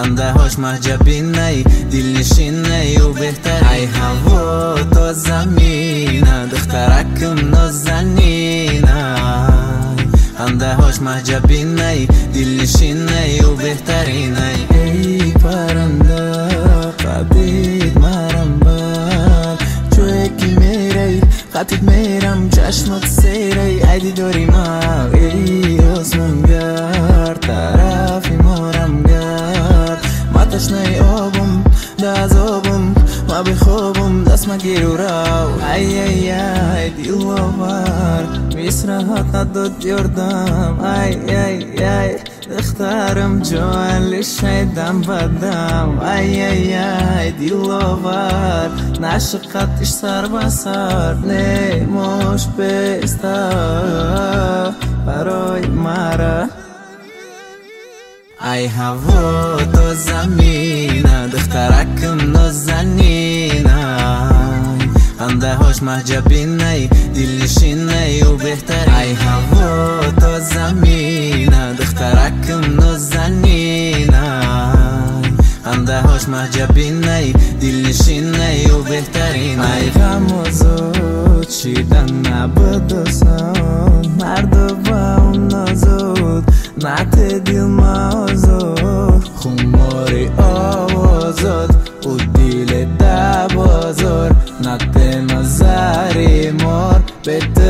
خنده هاش محجبین نی، دل نشین نی و بهتر. ای هوا تا زمینه دخترکم نازنینه، خنده هاش محجبین نی، دل نشین نی و بهترین نی. ای پرنده قبید مرم بر جوی که میری خطید میرم چشمت سیری. ایدی داری ما ای آسمون گرد طرفی مارم گرد، ما تشنه آبم داز آبم ما بخوابم دست ما گیر و رو. ای ای ای دیلوار میسرهات نداد یردم. ای ای ای دخترم جوان لشیدم بدم. ای ای ای دیلوار نشقتش سر بسر نیموش بیسته برای مرا. ای هوا تا زمینه دخترکم نازنینه، خنده هاش محجبین نی، دل نشین نی و بهتر. ای هوا تا زمینه دخترکم نازنینه، خنده هاش محجبین نی، دل نشین نی و بهترین. ای غم و زود چیدن نبودسان مرد با اون نازود نت دل مازود خماری آوازد و دل دبازار نت نظری مار